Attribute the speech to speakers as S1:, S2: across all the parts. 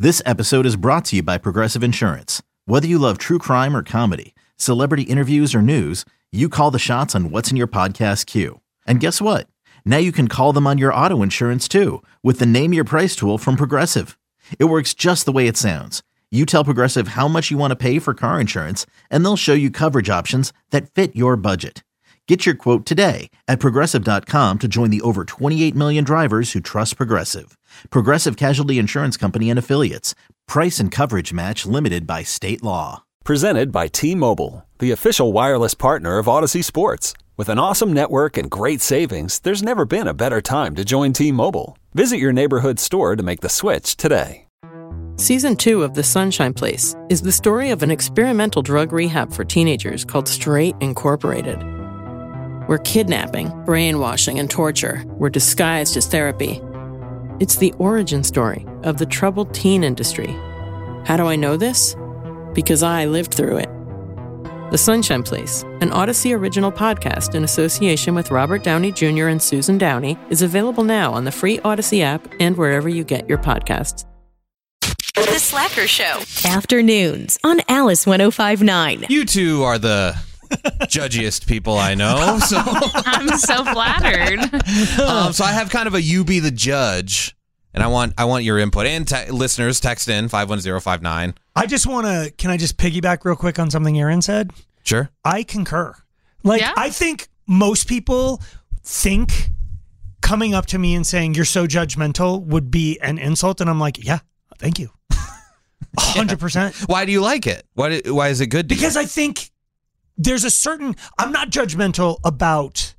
S1: This episode is brought to you by Progressive Insurance. Whether you love true crime or comedy, celebrity interviews or news, you call the shots on what's in your podcast queue. And guess what? Now you can call them on your auto insurance too with the Name Your Price tool from Progressive. It works just the way it sounds. You tell Progressive how much you want to pay for car insurance, and they'll show you coverage options that fit your budget. Get your quote today at Progressive.com to join the over 28 million drivers who trust Progressive. Progressive Casualty Insurance Company and Affiliates. Price and coverage match limited by state law.
S2: Presented by T-Mobile, the official wireless partner of Odyssey Sports. With an awesome network and great savings, there's never been a better time to join T-Mobile. Visit your neighborhood store to make the switch today.
S3: Season 2 of The Sunshine Place is the story of an experimental drug rehab for teenagers called Straight Incorporated, where kidnapping, brainwashing, and torture were disguised as therapy. It's the origin story of the troubled teen industry. How do I know this? Because I lived through it. The Sunshine Place, an Odyssey original podcast in association with Robert Downey Jr. and Susan Downey, is available now on the free Odyssey app and wherever you get your podcasts.
S4: The Slacker Show. Afternoons on Alice 105.9.
S5: You two are the judgiest people I know. So
S6: I'm so flattered.
S5: So I have kind of a you be the judge, and I want your input. And listeners, text in 51059.
S7: I just want to, can I just piggyback real quick on something Aaron said?
S5: Sure.
S7: I concur. I think most people think coming up to me and saying, you're so judgmental would be an insult. And I'm like, yeah, thank you. 100%.
S5: Why do you like it? Why is it good to you?
S7: Because I think there's a certain, I'm not judgmental about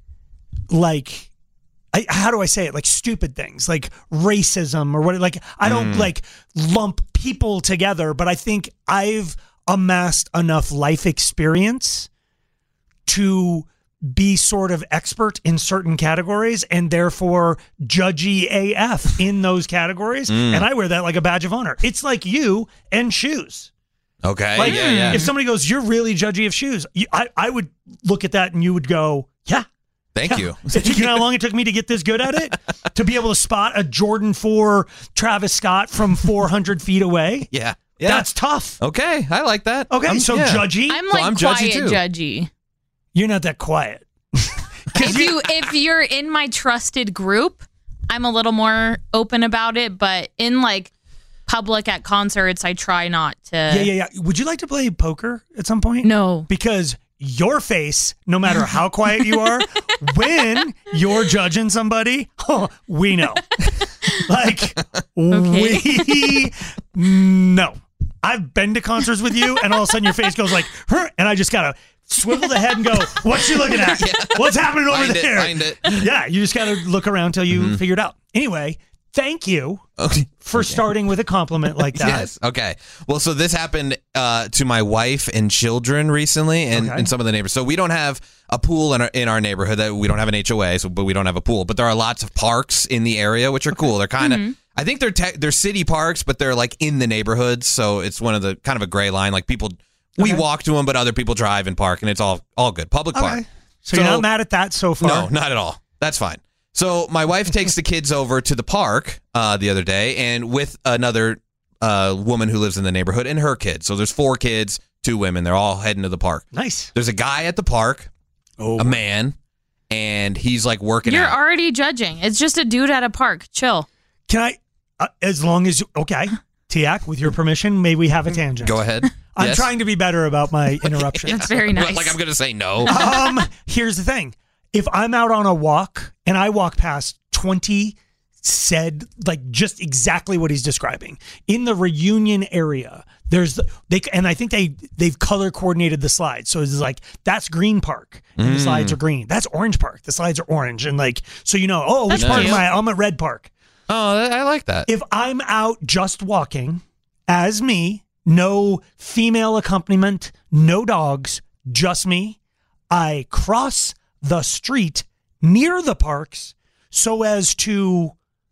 S7: how do I say it? Like stupid things, like racism or what, I don't lump people together, but I think I've amassed enough life experience to be sort of expert in certain categories and therefore judgy AF in those categories. And I wear that like a badge of honor. It's like you and shoes.
S5: Okay.
S7: If somebody goes, you're really judgy of shoes, I would look at that and you would go, yeah.
S5: Thank you.
S7: You know how long it took me to get this good at it? To be able to spot a Jordan 4 Travis Scott from 400 feet away?
S5: Yeah.
S7: That's tough.
S5: Okay. I like that.
S7: Okay, judgy?
S6: I'm
S5: judgy too.
S6: Judgy.
S7: You're not that quiet.
S6: If you're in my trusted group, I'm a little more open about it, but in public at concerts, I try not to.
S7: Yeah. Would you like to play poker at some point?
S6: No. Because
S7: your face, no matter how quiet you are, when you're judging somebody, we know. We know. I've been to concerts with you, and all of a sudden your face goes like, and I just gotta swivel the head and go, what's she looking at? What's happening over there?
S5: Find it.
S7: Yeah, you just gotta look around till you figure it out. Anyway, thank you for starting with a compliment like that.
S5: Yes. Okay. Well, so this happened to my wife and children recently, and some of the neighbors. So we don't have a pool in our neighborhood. That we don't have an HOA, but we don't have a pool. But there are lots of parks in the area, which are cool. They're kind of, I think they're city parks, but they're in the neighborhoods. So it's one of the kind of a gray line. People, we walk to them, but other people drive and park, and it's all good. Public park.
S7: So you're not mad at that so far?
S5: No, not at all. That's fine. So my wife takes the kids over to the park the other day, and with another woman who lives in the neighborhood and her kids. So there's 4 kids, 2 women. They're all heading to the park.
S7: Nice.
S5: There's a guy at the park, a man, and he's working out.
S6: You're already judging. It's just a dude at a park. Chill.
S7: Can I, as long as, okay, Tiak, with your permission, may we have a tangent?
S5: Go ahead.
S7: I'm trying to be better about my interruptions.
S6: That's very nice.
S5: I'm going to say no.
S7: Here's the thing. If I'm out on a walk and I walk past 20 said just exactly what he's describing in the Reunion area, and I think they've color coordinated the slides. So it's that's Green Park and the slides are green. That's Orange Park. The slides are orange. And so which park am I? I'm at Red Park.
S5: Oh, I like that.
S7: If I'm out just walking as me, no female accompaniment, no dogs, just me, I cross the street near the parks so as to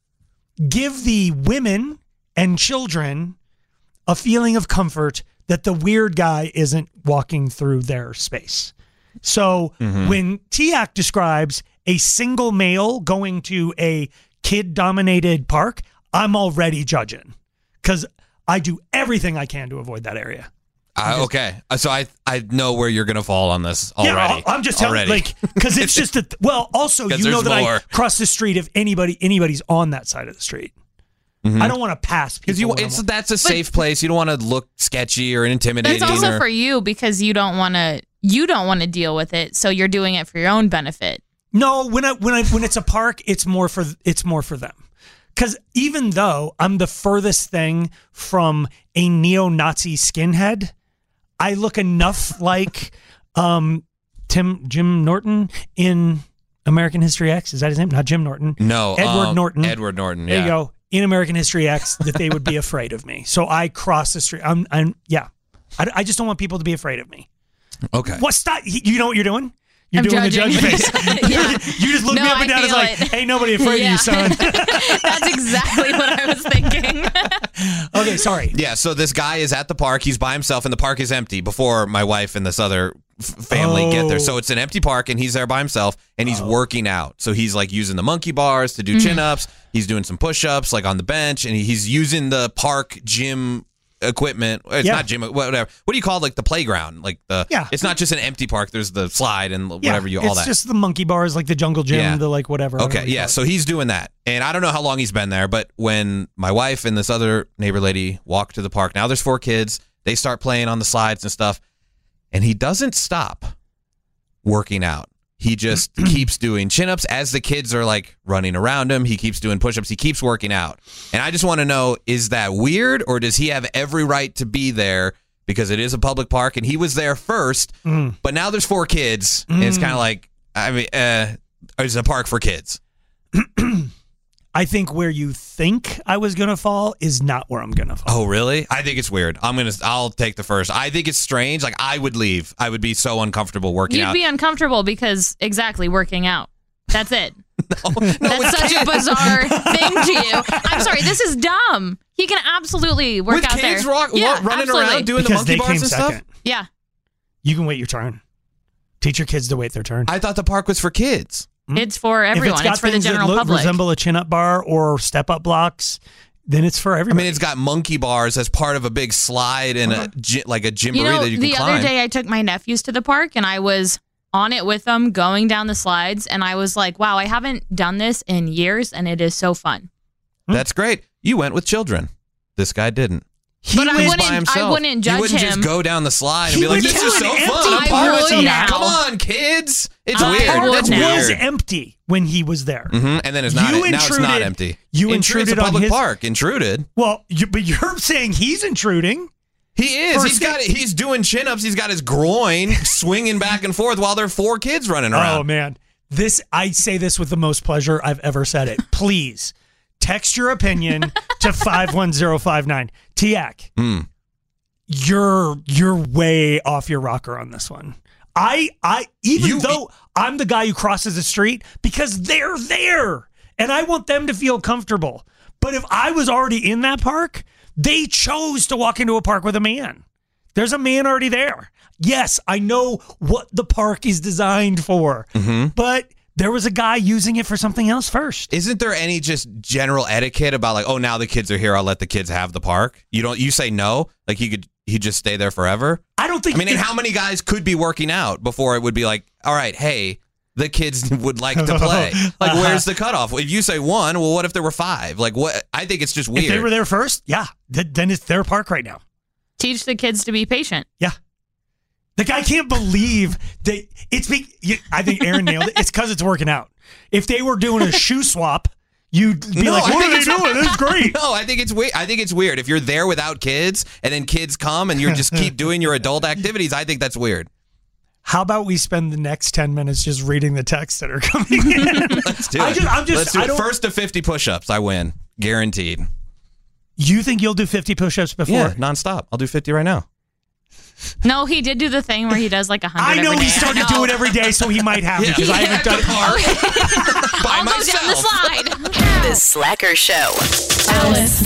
S7: give the women and children a feeling of comfort that the weird guy isn't walking through their space. So when Tiak describes a single male going to a kid-dominated park, I'm already judging because I do everything I can to avoid that area.
S5: Okay, so I know where you're gonna fall on this already.
S7: Yeah, I'm just telling you, because it's just also you know that I cross the street if anybody's on that side of the street. I don't want to pass people.
S5: Because that's a safe place. You don't want to look sketchy or intimidating.
S6: It's also for you because you don't want to deal with it, so you're doing it for your own benefit.
S7: No, when it's a park, it's more for them. Because even though I'm the furthest thing from a neo-Nazi skinhead, I look enough like Jim Norton in American History X. Is that his name? Not Jim Norton.
S5: No,
S7: Edward Norton.
S5: Edward Norton.
S7: There you go. In American History X, that they would be afraid of me. So I cross the street. I just don't want people to be afraid of me.
S5: Okay.
S7: What? Stop. You know what you're doing? You're
S6: I'm
S7: doing
S6: judging.
S7: the judge face. You just look me up and down. It's like, ain't nobody afraid of you, son.
S6: That's exactly what I was thinking.
S7: Okay, sorry.
S5: Yeah, so this guy is at the park. He's by himself, and the park is empty before my wife and this other family get there. So it's an empty park, and he's there by himself, and he's working out. So he's like using the monkey bars to do chin-ups. He's doing some push-ups like on the bench, and he's using the park gym equipment. It's not gym, whatever. What do you call it? Like the playground? Like it's not just an empty park. There's the slide and whatever all that.
S7: It's just the monkey bars, like the jungle gym, the like whatever.
S5: Okay, yeah. So he's doing that, and I don't know how long he's been there, but when my wife and this other neighbor lady walk to the park, now there's 4 kids. They start playing on the slides and stuff, and he doesn't stop working out. He just keeps doing chin-ups as the kids are like running around him. He keeps doing push-ups. He keeps working out. And I just want to know, is that weird, or does he have every right to be there because it is a public park and he was there first, but now there's 4 kids and it's kind of like, it's a park for kids.
S7: I think where you think I was going to fall is not where I'm going to fall.
S5: Oh, really? I think it's weird. I'll take the first. I think it's strange. Like, I would leave. I would be so uncomfortable working out.
S6: You'd be uncomfortable because working out. That's it. That's such a bizarre thing to you. I'm sorry, this is dumb. He can absolutely work out there.
S5: With kids running around doing
S7: because
S5: the monkey bars and
S7: second.
S5: stuff?
S6: Yeah.
S7: You can wait your turn. Teach your kids to wait their turn.
S5: I thought the park was for kids.
S6: It's for everyone. It's for the general public.
S7: Resemble a chin-up bar or step-up blocks, then it's for everyone.
S5: I mean, it's got monkey bars as part of a big slide and a gymboree that you can climb.
S6: The other day I took my nephews to the park and I was on it with them going down the slides, and I was like, wow, I haven't done this in years, and it is so fun.
S5: That's great. You went with children. This guy didn't.
S6: But I wouldn't judge him.
S5: You wouldn't just go down the slide and be like, this is so fun. Come on, kids. It's weird.
S7: It was empty when he was there.
S5: And then it's not. Now it's not empty.
S7: You intruded
S5: on public
S7: his
S5: park. Intruded.
S7: Well, but you're saying he's intruding.
S5: He is. He's doing chin-ups. He's got his groin swinging back and forth while there are 4 kids running around.
S7: Oh, man. I say this with the most pleasure I've ever said it. Please text your opinion to 51059. Tiak, you're way off your rocker on this one. Though I'm the guy who crosses the street because they're there and I want them to feel comfortable. But if I was already in that park, they chose to walk into a park with a man. There's a man already there. Yes, I know what the park is designed for, but there was a guy using it for something else first.
S5: Isn't there any just general etiquette about like, oh, now the kids are here, I'll let the kids have the park? You say no? Like he'd just stay there forever?
S7: I don't think.
S5: I mean, and how many guys could be working out before it would be like, all right, hey, the kids would like to play. Like, where's the cutoff? If you say 1, well, what if there were 5? Like, what? I think it's just weird.
S7: If they were there first, yeah, then it's their park right now.
S6: Teach the kids to be patient.
S7: Yeah. The guy can't believe that I think Aaron nailed it. It's because it's working out. If they were doing a shoe swap, you'd be like, what are they doing? This is great.
S5: No, I think it's weird. I think it's weird. If you're there without kids and then kids come and you just keep doing your adult activities, I think that's weird.
S7: How about we spend the next 10 minutes just reading the texts that are coming in?
S5: Let's do it. Let's do it. First to 50 push-ups, I win. Guaranteed.
S7: You think you'll do 50 push-ups before?
S5: Yeah, nonstop. I'll do 50 right now.
S6: No, he did do the thing where he does like 100
S7: I know
S6: every day.
S7: He's starting to do it every day, so he might have because I haven't done it.
S6: I'll go down the slide.
S4: The Slacker Show. Alice.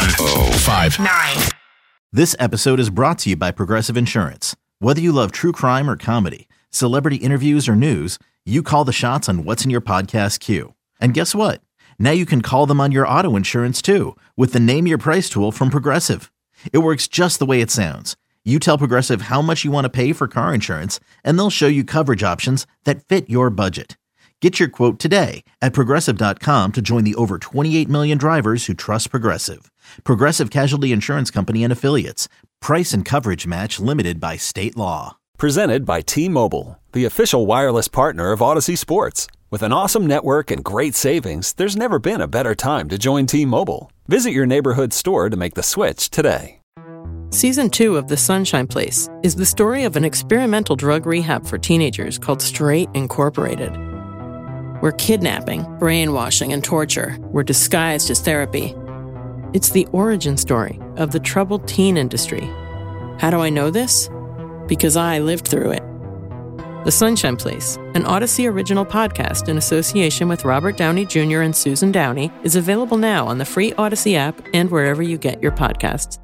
S1: 1059. This episode is brought to you by Progressive Insurance. Whether you love true crime or comedy, celebrity interviews or news, you call the shots on what's in your podcast queue. And guess what? Now you can call them on your auto insurance too with the Name Your Price tool from Progressive. It works just the way it sounds. You tell Progressive how much you want to pay for car insurance, and they'll show you coverage options that fit your budget. Get your quote today at Progressive.com to join the over 28 million drivers who trust Progressive. Progressive Casualty Insurance Company and Affiliates. Price and coverage match limited by state law.
S2: Presented by T-Mobile, the official wireless partner of Odyssey Sports. With an awesome network and great savings, there's never been a better time to join T-Mobile. Visit your neighborhood store to make the switch today.
S3: Season 2 of The Sunshine Place is the story of an experimental drug rehab for teenagers called Straight Incorporated, where kidnapping, brainwashing, and torture were disguised as therapy. It's the origin story of the troubled teen industry. How do I know this? Because I lived through it. The Sunshine Place, an Odyssey original podcast in association with Robert Downey Jr. and Susan Downey, is available now on the free Odyssey app and wherever you get your podcasts.